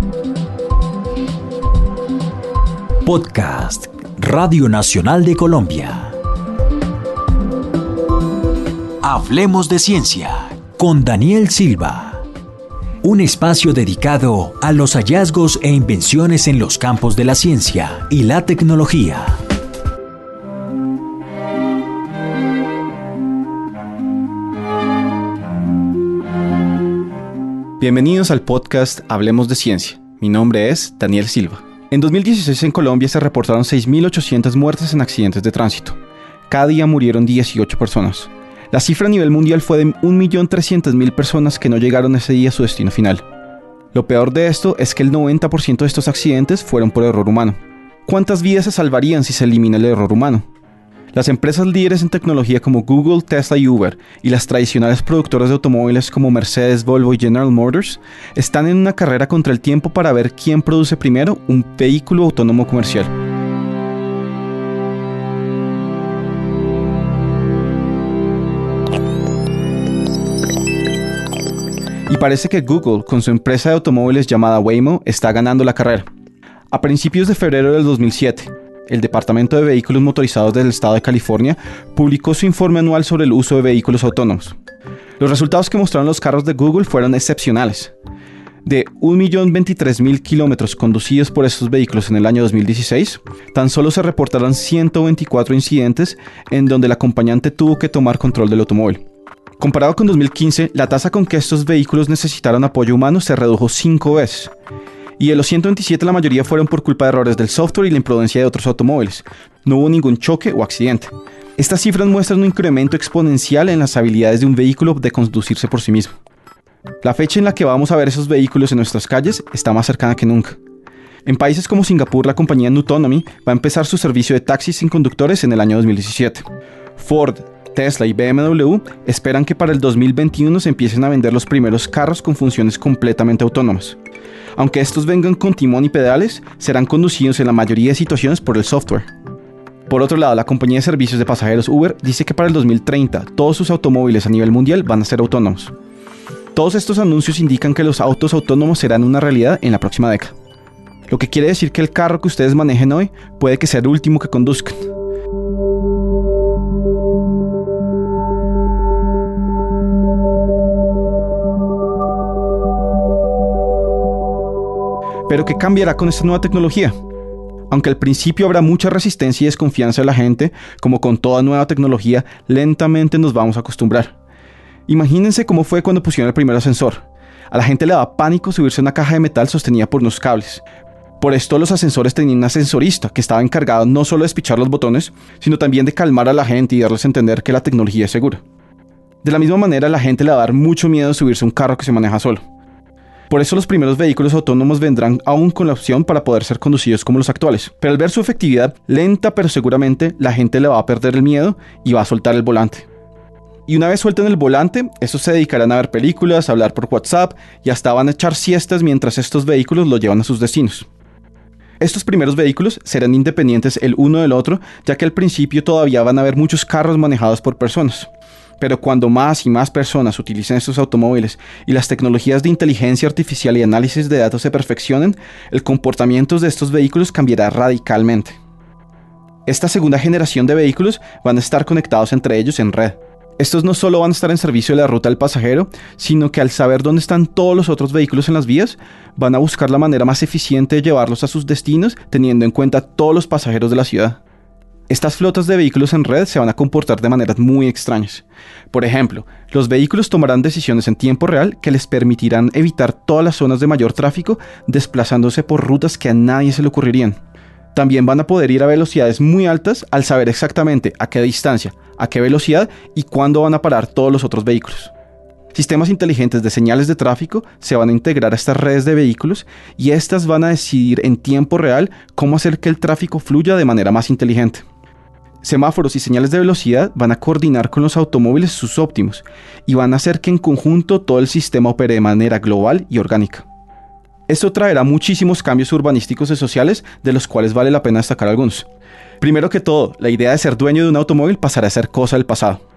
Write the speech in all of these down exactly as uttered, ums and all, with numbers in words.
Podcast Radio Nacional de Colombia. Hablemos de ciencia con Daniel Silva. Un espacio dedicado a los hallazgos e invenciones en los campos de la ciencia y la tecnología. Bienvenidos al podcast Hablemos de Ciencia. Mi nombre es Daniel Silva. En dos mil dieciséis en Colombia se reportaron seis mil ochocientas muertes en accidentes de tránsito. Cada día murieron dieciocho personas. La cifra a nivel mundial fue de un millón trescientas mil personas que no llegaron ese día a su destino final. Lo peor de esto es que el noventa por ciento de estos accidentes fueron por error humano. ¿Cuántas vidas se salvarían si se elimina el error humano? Las empresas líderes en tecnología como Google, Tesla y Uber y las tradicionales productoras de automóviles como Mercedes, Volvo y General Motors están en una carrera contra el tiempo para ver quién produce primero un vehículo autónomo comercial. Y parece que Google, con su empresa de automóviles llamada Waymo, está ganando la carrera. A principios de febrero del dos mil siete, el Departamento de Vehículos Motorizados del Estado de California publicó su informe anual sobre el uso de vehículos autónomos. Los resultados que mostraron los carros de Google fueron excepcionales. De un millón veintitrés mil kilómetros conducidos por estos vehículos en el año dos mil dieciséis, tan solo se reportaron ciento veinticuatro incidentes en donde el acompañante tuvo que tomar control del automóvil. Comparado con dos mil quince, la tasa con que estos vehículos necesitaron apoyo humano se redujo cinco veces. Y de los ciento veintisiete la mayoría fueron por culpa de errores del software y la imprudencia de otros automóviles. No hubo ningún choque o accidente. Estas cifras muestran un incremento exponencial en las habilidades de un vehículo de conducirse por sí mismo. La fecha en la que vamos a ver esos vehículos en nuestras calles está más cercana que nunca. En países como Singapur, la compañía Nutonomy va a empezar su servicio de taxis sin conductores en el año dos mil diecisiete. Ford, Tesla y B M W esperan que para el dos mil veintiuno se empiecen a vender los primeros carros con funciones completamente autónomas. Aunque estos vengan con timón y pedales, serán conducidos en la mayoría de situaciones por el software. Por otro lado, la compañía de servicios de pasajeros Uber dice que para el dos mil treinta todos sus automóviles a nivel mundial van a ser autónomos. Todos estos anuncios indican que los autos autónomos serán una realidad en la próxima década. Lo que quiere decir que el carro que ustedes manejen hoy puede que sea el último que conduzcan. Pero ¿qué cambiará con esta nueva tecnología? Aunque al principio habrá mucha resistencia y desconfianza de la gente, como con toda nueva tecnología, lentamente nos vamos a acostumbrar. Imagínense cómo fue cuando pusieron el primer ascensor. A la gente le daba pánico subirse a una caja de metal sostenida por unos cables. Por esto los ascensores tenían un ascensorista que estaba encargado no solo de espichar los botones, sino también de calmar a la gente y darles a entender que la tecnología es segura. De la misma manera, a la gente le va a dar mucho miedo subirse a un carro que se maneja solo. Por eso los primeros vehículos autónomos vendrán aún con la opción para poder ser conducidos como los actuales. Pero al ver su efectividad, lenta pero seguramente, la gente le va a perder el miedo y va a soltar el volante. Y una vez suelten el volante, estos se dedicarán a ver películas, a hablar por WhatsApp y hasta van a echar siestas mientras estos vehículos los llevan a sus destinos. Estos primeros vehículos serán independientes el uno del otro, ya que al principio todavía van a haber muchos carros manejados por personas. Pero cuando más y más personas utilicen estos automóviles y las tecnologías de inteligencia artificial y análisis de datos se perfeccionen, el comportamiento de estos vehículos cambiará radicalmente. Esta segunda generación de vehículos van a estar conectados entre ellos en red. Estos no solo van a estar en servicio de la ruta del pasajero, sino que al saber dónde están todos los otros vehículos en las vías, van a buscar la manera más eficiente de llevarlos a sus destinos, teniendo en cuenta todos los pasajeros de la ciudad. Estas flotas de vehículos en red se van a comportar de maneras muy extrañas. Por ejemplo, los vehículos tomarán decisiones en tiempo real que les permitirán evitar todas las zonas de mayor tráfico, desplazándose por rutas que a nadie se le ocurrirían. También van a poder ir a velocidades muy altas al saber exactamente a qué distancia, a qué velocidad y cuándo van a parar todos los otros vehículos. Sistemas inteligentes de señales de tráfico se van a integrar a estas redes de vehículos y estas van a decidir en tiempo real cómo hacer que el tráfico fluya de manera más inteligente. Semáforos y señales de velocidad van a coordinar con los automóviles sus óptimos y van a hacer que en conjunto todo el sistema opere de manera global y orgánica. Esto traerá muchísimos cambios urbanísticos y sociales, de los cuales vale la pena destacar algunos. Primero que todo, la idea de ser dueño de un automóvil pasará a ser cosa del pasado.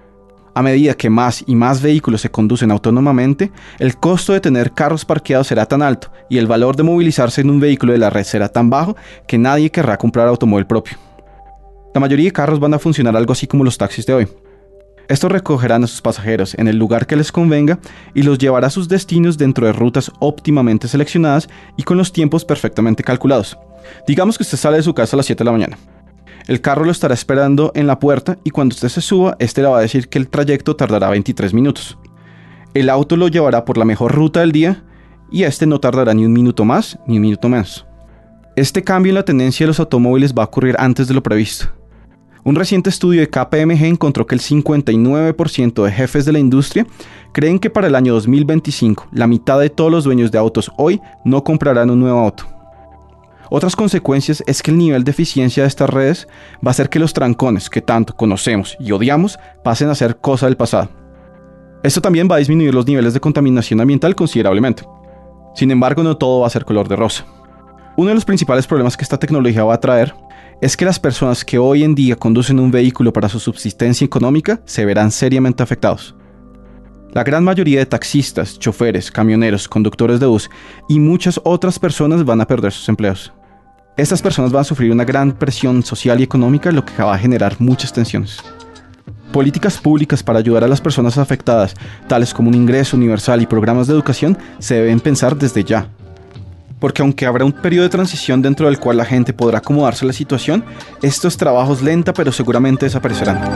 A medida que más y más vehículos se conducen autónomamente, el costo de tener carros parqueados será tan alto y el valor de movilizarse en un vehículo de la red será tan bajo que nadie querrá comprar automóvil propio. La mayoría de carros van a funcionar algo así como los taxis de hoy. Estos recogerán a sus pasajeros en el lugar que les convenga y los llevará a sus destinos dentro de rutas óptimamente seleccionadas y con los tiempos perfectamente calculados. Digamos que usted sale de su casa a las siete de la mañana. El carro lo estará esperando en la puerta y cuando usted se suba, este le va a decir que el trayecto tardará veintitrés minutos. El auto lo llevará por la mejor ruta del día y este no tardará ni un minuto más ni un minuto menos. Este cambio en la tendencia de los automóviles va a ocurrir antes de lo previsto. Un reciente estudio de K P M G encontró que el cincuenta y nueve por ciento de jefes de la industria creen que para el año dos mil veinticinco la mitad de todos los dueños de autos hoy no comprarán un nuevo auto. Otras consecuencias es que el nivel de eficiencia de estas redes va a hacer que los trancones que tanto conocemos y odiamos pasen a ser cosa del pasado. Esto también va a disminuir los niveles de contaminación ambiental considerablemente. Sin embargo, no todo va a ser color de rosa. Uno de los principales problemas que esta tecnología va a traer es que las personas que hoy en día conducen un vehículo para su subsistencia económica se verán seriamente afectados. La gran mayoría de taxistas, choferes, camioneros, conductores de bus y muchas otras personas van a perder sus empleos. Estas personas van a sufrir una gran presión social y económica, lo que va a generar muchas tensiones. Políticas públicas para ayudar a las personas afectadas, tales como un ingreso universal y programas de educación, se deben pensar desde ya. Porque aunque habrá un periodo de transición dentro del cual la gente podrá acomodarse a la situación, estos trabajos lenta pero seguramente desaparecerán.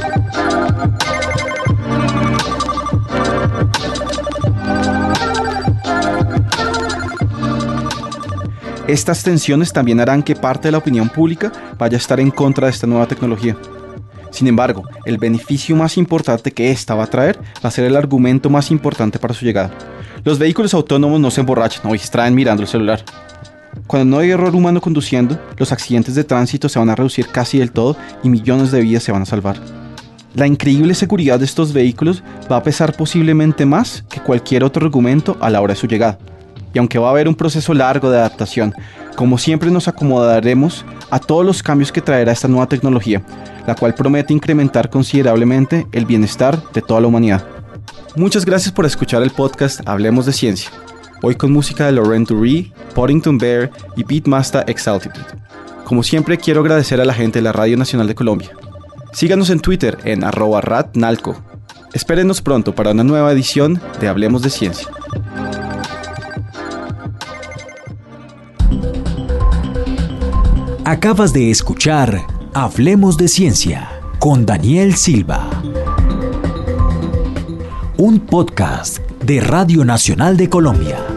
Estas tensiones también harán que parte de la opinión pública vaya a estar en contra de esta nueva tecnología. Sin embargo, el beneficio más importante que esta va a traer va a ser el argumento más importante para su llegada. Los vehículos autónomos no se emborrachan o distraen mirando el celular. Cuando no hay error humano conduciendo, los accidentes de tránsito se van a reducir casi del todo y millones de vidas se van a salvar. La increíble seguridad de estos vehículos va a pesar posiblemente más que cualquier otro argumento a la hora de su llegada. Y aunque va a haber un proceso largo de adaptación, como siempre nos acomodaremos a todos los cambios que traerá esta nueva tecnología, la cual promete incrementar considerablemente el bienestar de toda la humanidad. Muchas gracias por escuchar el podcast Hablemos de Ciencia. Hoy con música de Laurent Dury, Poddington Bear y Beatmaster Exaltitude. Como siempre quiero agradecer a la gente de la Radio Nacional de Colombia. Síganos en Twitter en arroba ratnalco. Espérenos pronto para una nueva edición de Hablemos de Ciencia. Acabas de escuchar Hablemos de Ciencia con Daniel Silva. Un podcast de Radio Nacional de Colombia.